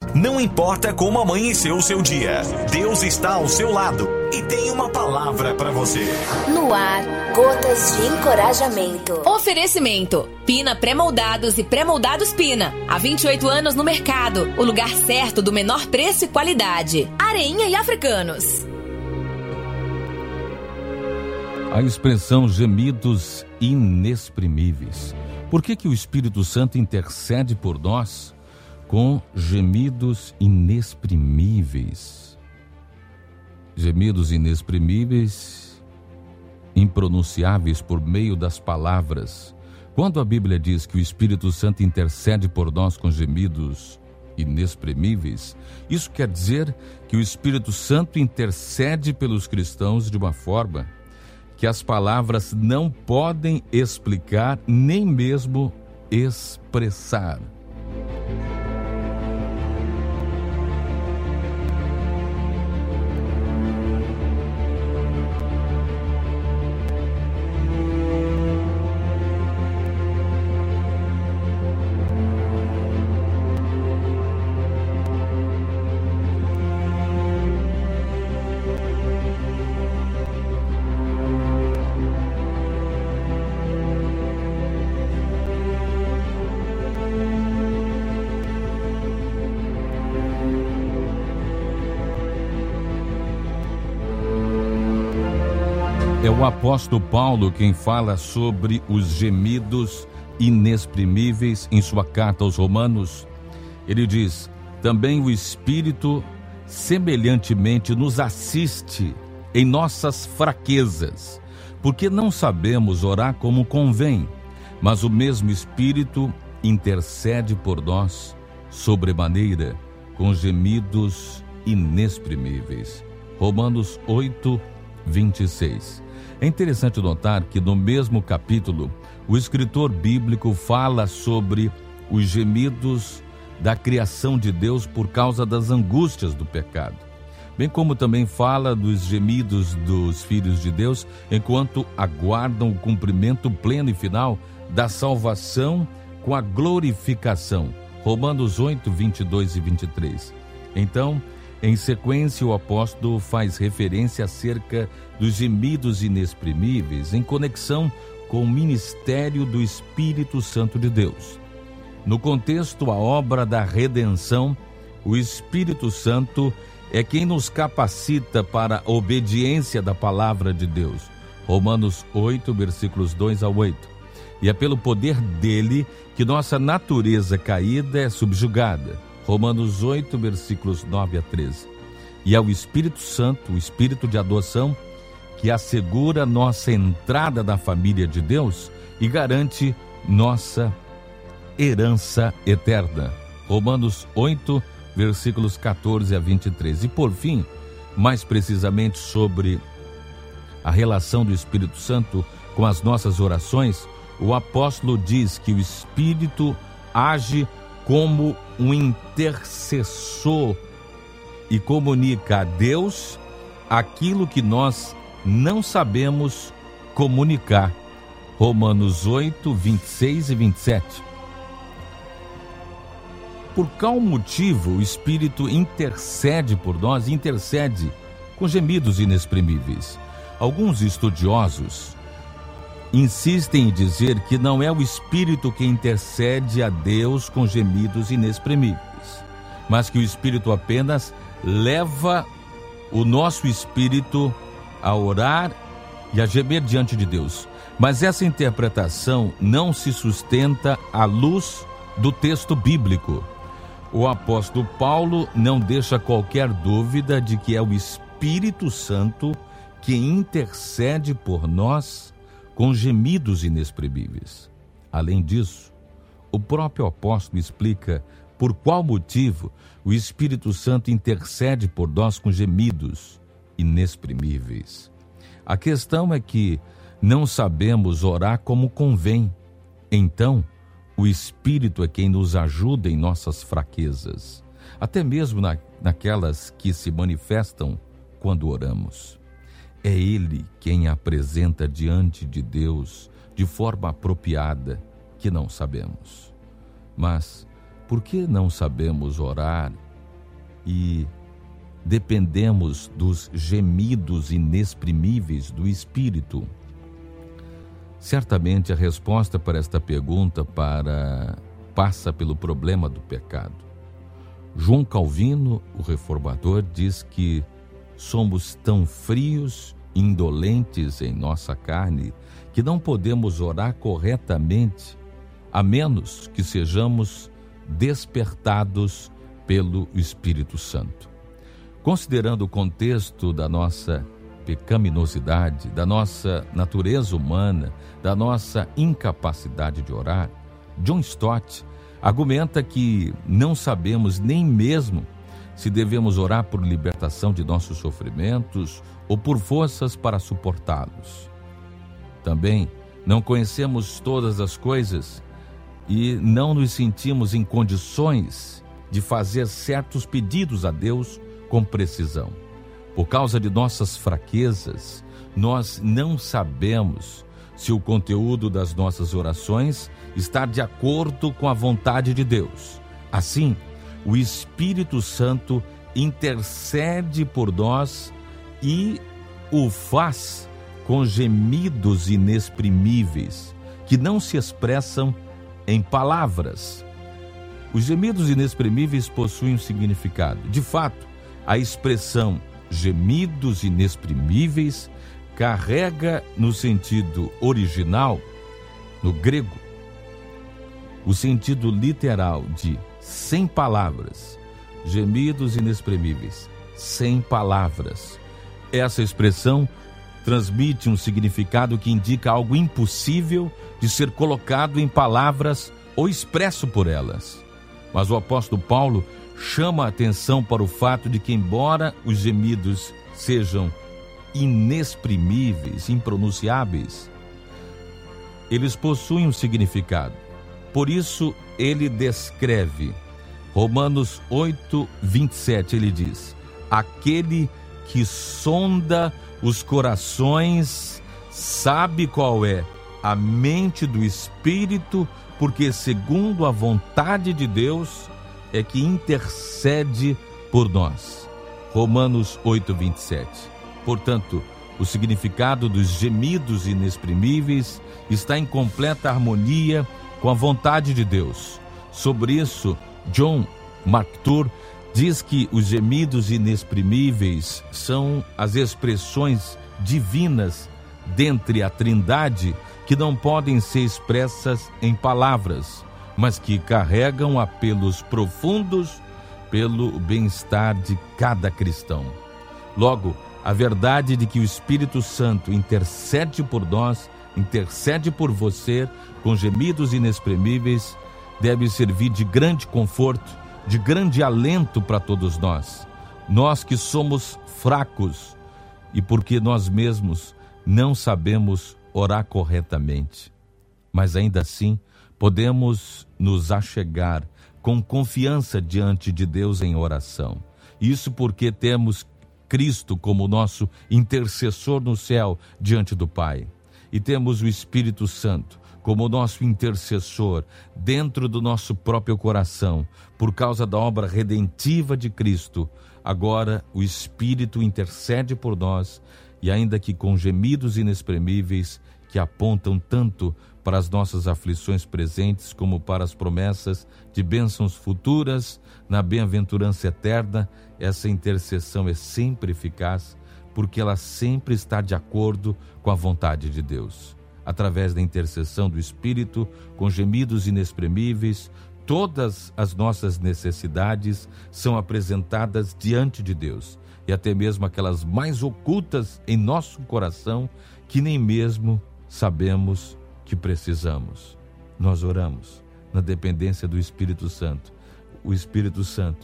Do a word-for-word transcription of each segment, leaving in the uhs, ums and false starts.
Não importa como amanheceu o seu dia, Deus está ao seu lado e tem uma palavra para você. No ar, gotas de encorajamento. Oferecimento: Pina Pré-Moldados e Pré-Moldados Pina. Há vinte e oito anos no mercado. O lugar certo do menor preço e qualidade. Areinha e Africanos. A expressão gemidos inexprimíveis. Por que que o Espírito Santo intercede por nós com gemidos inexprimíveis? Gemidos inexprimíveis, impronunciáveis por meio das palavras. Quando a Bíblia diz que o Espírito Santo intercede por nós com gemidos inexprimíveis, isso quer dizer que o Espírito Santo intercede pelos cristãos de uma forma que as palavras não podem explicar, nem mesmo expressar. É o apóstolo Paulo quem fala sobre os gemidos inexprimíveis em sua carta aos Romanos. Ele diz: também o Espírito semelhantemente nos assiste em nossas fraquezas, porque não sabemos orar como convém, mas o mesmo Espírito intercede por nós sobremaneira com gemidos inexprimíveis. Romanos oito, vinte e seis. É interessante notar que no mesmo capítulo, o escritor bíblico fala sobre os gemidos da criação de Deus por causa das angústias do pecado, bem como também fala dos gemidos dos filhos de Deus enquanto aguardam o cumprimento pleno e final da salvação com a glorificação. Romanos oito, vinte e dois e vinte e três. Então, em sequência, o apóstolo faz referência acerca dos gemidos inexprimíveis em conexão com o ministério do Espírito Santo de Deus. No contexto, a obra da redenção, o Espírito Santo é quem nos capacita para a obediência da palavra de Deus. Romanos oito, versículos dois a oito. E é pelo poder dele que nossa natureza caída é subjugada. Romanos oito, versículos nove a treze. E é o Espírito Santo, o Espírito de adoção, que assegura nossa entrada na família de Deus e garante nossa herança eterna. Romanos oito, versículos catorze a vinte e três. E por fim, mais precisamente sobre a relação do Espírito Santo com as nossas orações, o apóstolo diz que o Espírito age como um intercessor e comunica a Deus aquilo que nós não sabemos comunicar. Romanos oito, vinte e seis e vinte e sete. Por qual motivo o Espírito intercede por nós, intercede com gemidos inexprimíveis? Alguns estudiosos insistem em dizer que não é o Espírito que intercede a Deus com gemidos inexprimíveis, mas que o Espírito apenas leva o nosso espírito a orar e a gemer diante de Deus. Mas essa interpretação não se sustenta à luz do texto bíblico. O apóstolo Paulo não deixa qualquer dúvida de que é o Espírito Santo que intercede por nós com gemidos inexprimíveis. Além disso, o próprio apóstolo explica por qual motivo o Espírito Santo intercede por nós com gemidos inexprimíveis. A questão é que não sabemos orar como convém. Então, o Espírito é quem nos ajuda em nossas fraquezas, até mesmo na, naquelas que se manifestam quando oramos. É Ele quem apresenta diante de Deus de forma apropriada que não sabemos. Mas por que não sabemos orar e dependemos dos gemidos inexprimíveis do Espírito? Certamente a resposta para esta pergunta para, passa pelo problema do pecado. João Calvino, o reformador, diz que somos tão frios, indolentes em nossa carne, que não podemos orar corretamente, a menos que sejamos despertados pelo Espírito Santo. Considerando o contexto da nossa pecaminosidade, da nossa natureza humana, da nossa incapacidade de orar, John Stott argumenta que não sabemos nem mesmo se devemos orar por libertação de nossos sofrimentos ou por forças para suportá-los. Também não conhecemos todas as coisas e não nos sentimos em condições de fazer certos pedidos a Deus com precisão. Por causa de nossas fraquezas, nós não sabemos se o conteúdo das nossas orações está de acordo com a vontade de Deus. Assim, o Espírito Santo intercede por nós e o faz com gemidos inexprimíveis, que não se expressam em palavras. Os gemidos inexprimíveis possuem um significado. De fato, a expressão gemidos inexprimíveis carrega no sentido original, no grego, o sentido literal de sem palavras, gemidos inexprimíveis, sem palavras. Essa expressão transmite um significado que indica algo impossível de ser colocado em palavras ou expresso por elas. Mas o apóstolo Paulo chama a atenção para o fato de que, embora os gemidos sejam inexprimíveis, impronunciáveis, eles possuem um significado. Por isso, ele descreve, Romanos oito, vinte e sete, ele diz: aquele que sonda os corações sabe qual é a mente do Espírito, porque segundo a vontade de Deus é que intercede por nós. Romanos oito, vinte e sete. Portanto, o significado dos gemidos inexprimíveis está em completa harmonia com a vontade de Deus. Sobre isso, John MacArthur diz que os gemidos inexprimíveis são as expressões divinas dentre a Trindade que não podem ser expressas em palavras, mas que carregam apelos profundos pelo bem-estar de cada cristão. Logo, a verdade de que o Espírito Santo intercede por nós, intercede por você com gemidos inexprimíveis, deve servir de grande conforto, de grande alento para todos nós. Nós que somos fracos e porque nós mesmos não sabemos orar corretamente. Mas ainda assim, podemos nos achegar com confiança diante de Deus em oração. Isso porque temos Cristo como nosso intercessor no céu diante do Pai. E temos o Espírito Santo como nosso intercessor dentro do nosso próprio coração, por causa da obra redentiva de Cristo. Agora o Espírito intercede por nós, e ainda que com gemidos inexprimíveis que apontam tanto para as nossas aflições presentes como para as promessas de bênçãos futuras na bem-aventurança eterna, essa intercessão é sempre eficaz, porque ela sempre está de acordo com a vontade de Deus. Através da intercessão do Espírito, com gemidos inexprimíveis, todas as nossas necessidades são apresentadas diante de Deus, e até mesmo aquelas mais ocultas em nosso coração, que nem mesmo sabemos que precisamos. Nós oramos na dependência do Espírito Santo. O Espírito Santo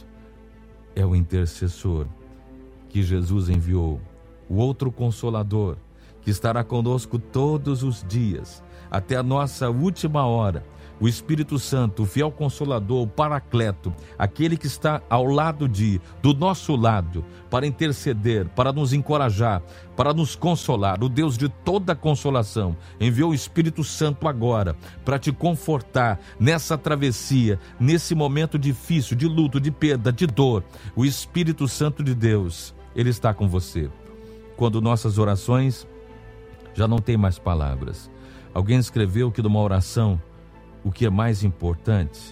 é o intercessor que Jesus enviou, o outro Consolador, que estará conosco todos os dias, até a nossa última hora, O Espírito Santo, o fiel Consolador, o Paracleto, aquele que está ao lado de, do nosso lado, para interceder, para nos encorajar, para nos consolar. O Deus de toda consolação enviou o Espírito Santo agora para te confortar nessa travessia, nesse momento difícil, de luto, de perda, de dor. O Espírito Santo de Deus, ele está com você. Quando nossas orações já não têm mais palavras. Alguém escreveu que numa oração, o que é mais importante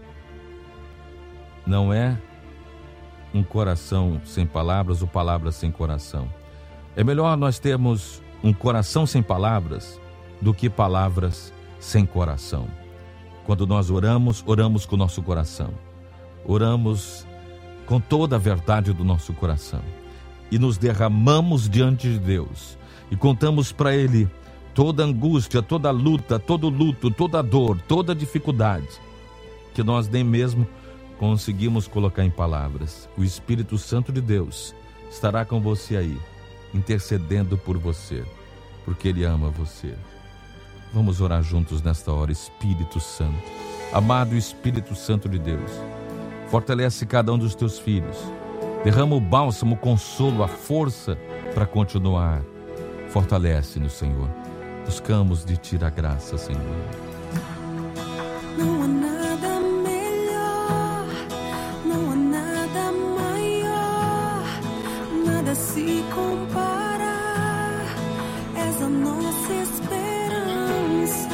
não é um coração sem palavras ou palavras sem coração. É melhor nós termos um coração sem palavras do que palavras sem coração. Quando nós oramos, oramos com o nosso coração. Oramos com toda a verdade do nosso coração. E nos derramamos diante de Deus. E contamos para Ele toda angústia, toda luta, todo luto, toda dor, toda dificuldade, que nós nem mesmo conseguimos colocar em palavras. O Espírito Santo de Deus estará com você aí, intercedendo por você, porque Ele ama você. Vamos orar juntos nesta hora. Espírito Santo, amado Espírito Santo de Deus, fortalece cada um dos teus filhos, derrama o bálsamo, o consolo, a força para continuar. Fortalece-nos, Senhor. Buscamos de Ti a graça, Senhor. Não há nada melhor, não há nada maior, nada se compara, és a nossa esperança.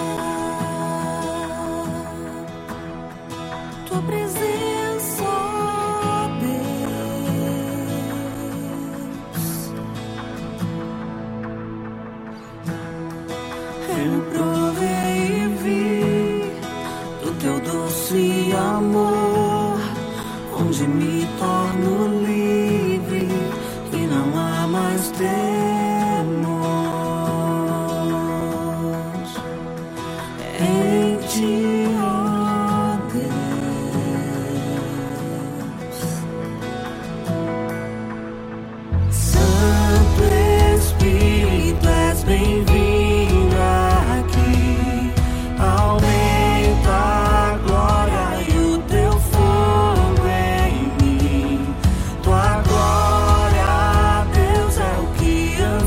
Tua presença, ó Deus. Eu provei e vi do teu doce amor, onde me torno livre e não há mais temor. Em ti, ó Deus. Santo Espírito, és bem-vindo. Tua glória, Deus, é o que amo.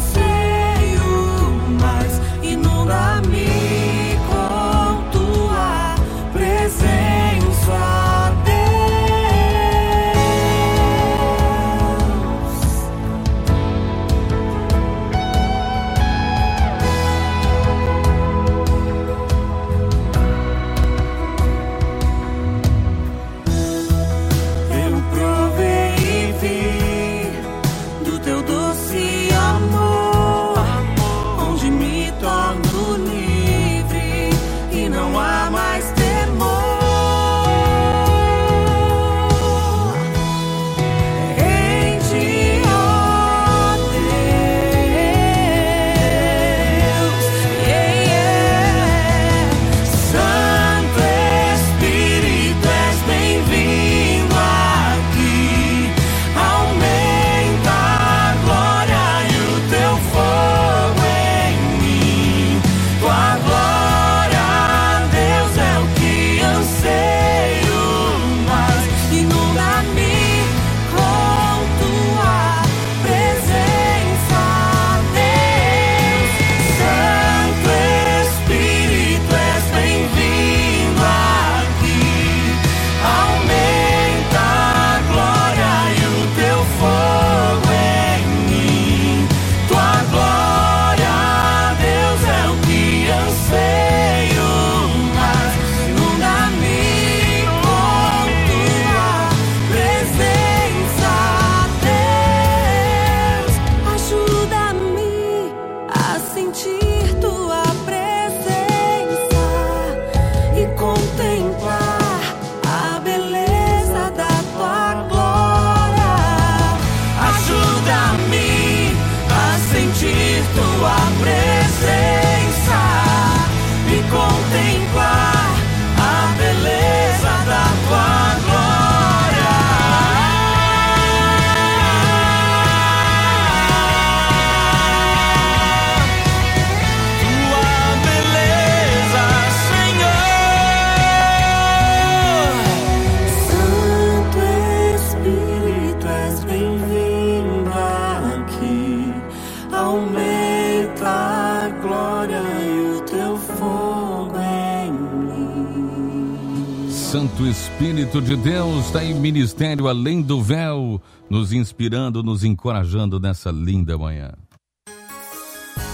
Santo Espírito de Deus, está em Ministério Além do Véu, nos inspirando, nos encorajando nessa linda manhã.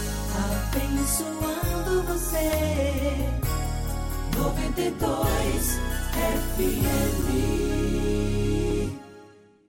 Abençoando você, noventa e dois